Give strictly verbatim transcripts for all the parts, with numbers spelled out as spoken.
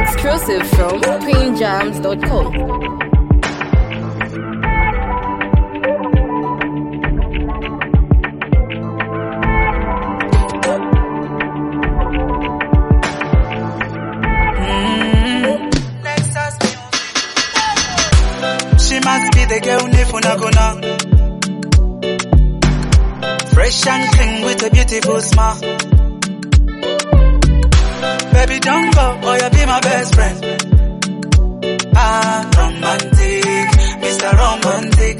Exclusive from queen jams dot com. She must be the girl nifuna gonna. Fresh and clean with a beautiful smile. Baby don't go, or you'll be my best friend. Ah, romantic, Mister Romantic.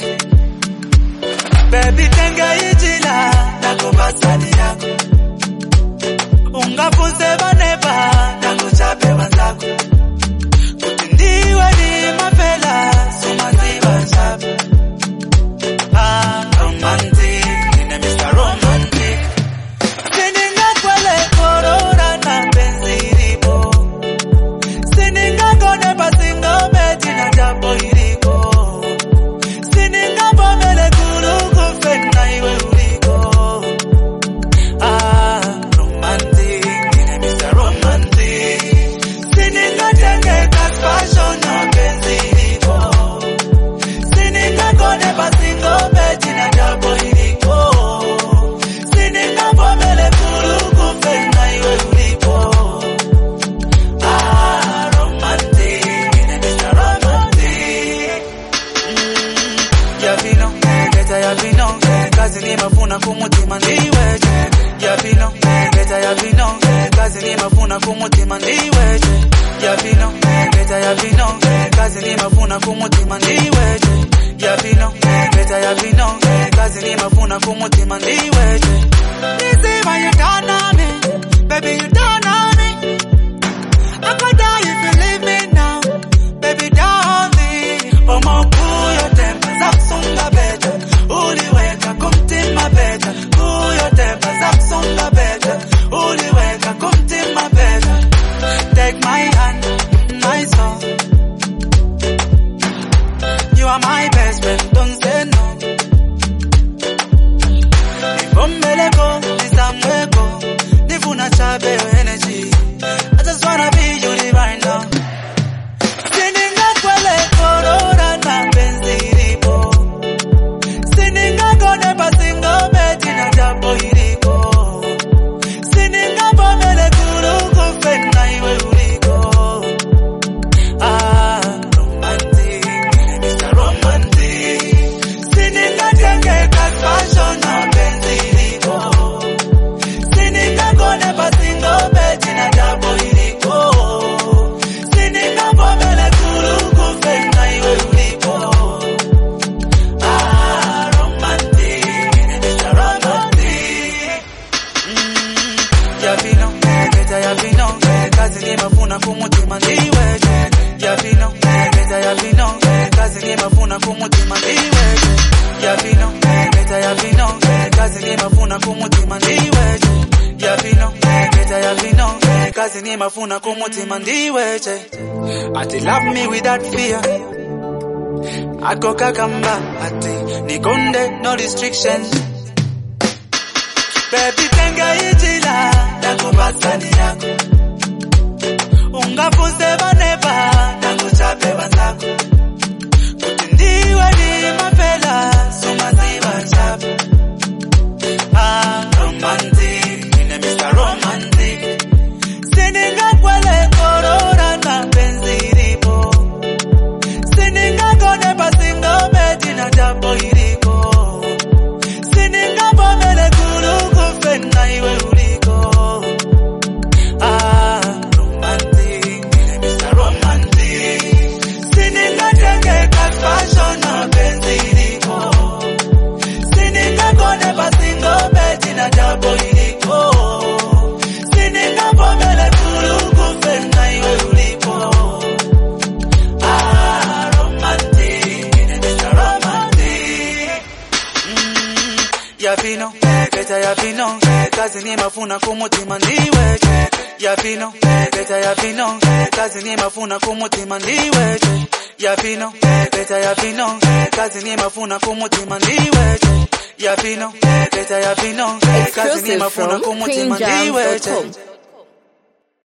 Baby tenga ijila, nakubasani yako. Ungafuze baneba, nakuchape wazako. Kutindiwe ni mapela, sumaziba chape. Ah, romantic, nina Mister Romantic. Sininga kwele korora na benziripo. Sininga kone pasingo meti na japo iriko. Sininga pomele kuru kufena iwe uriko. Ah, romantic, nina Mister Romantic. Sininga tenge kas fashion na benziripo. Sininga kone pasingo meti na japo iriko. Sininga pomele kuru kufena iwe uriko. Ah, romantic, nina Mister Romantic. Mm, Yavino, geta yavino, kazi ni mafuna kumutima ndiweje. Yavino, geta yavino, kazi ni mafuna kumutima ndiweje. Yavino, geta yavino, kazi ni mafuna kumutima ndiweje. Yavino, geta yavino, kazi ni mafuna kumutima ndiweje. This is why you done on me, baby you done on me. I could die if you leave me now, baby down me. Oh my puyo tempa zakusonga beta, uliweka kumtima beta. Puyo tempa zakusonga beta, uliweka kumtima beta. Take my hand, my soul. You are my best friend, don't say no. Nivomeleko, nisamweko, nifuna chabe your energy. I just wanna be you right now. Sininga kwele korora na benziripo. Sininga kone pasingo meti na japo iriko. Sininga pomele kuru kufena iwe uriko. Ah, romantic, Mister Romantic. Sininga tenge kas fashion na benziripo. Sininga kone pasingo meti na japo iriko. Sininga pomele kuru kufena iwe uriko. Ah, romantic, Mister Romantic. Mm, Yavino, geta yavino, kazi ni mafuna kumutima ndiweje. Yavino, geta yavino, kazi ni mafuna kumutima ndiweje. Yavino, geta yavino, kazi ni mafuna kumutima ndiweje. Yavino, geta yavino, kazi ni mafuna kumutima ndiweje. Ati love me without fear. Ako kakamba, ati nikonde no restrictions. Baby tenga ijila, nakubasani yako. Ungafuze baneba, nakuchape wazako. Kutindiwe ni mapela, sumaziba chape. Ah, romantic, nina Mister Romantic. Sininga kwele korora na benziripo. Sininga kone pasingo meti na japo iriko. Sininga pomele kuru kufena iwe uriko. Ah, romantic, nina Mister Romantic. Sininga tenge kas fashion na benziripo. Sininga kone pasingo meti na japo iriko. Sininga pomele kuru kufena iwe uriko. Ah, romantic, nina Mister Romantic. Mm, Yavino, geta yavino, kazi ni mafuna kumutima ndiweje. Yavino, geta yavino, kazi ni mafuna kumutima ndiweje. Yavino, geta yavino, kazi ni mafuna kumutima ndiweje. Yavino, geta yavino, kazi ni Exclusive mafuna from kumutima queen jams dot ndiweje. com.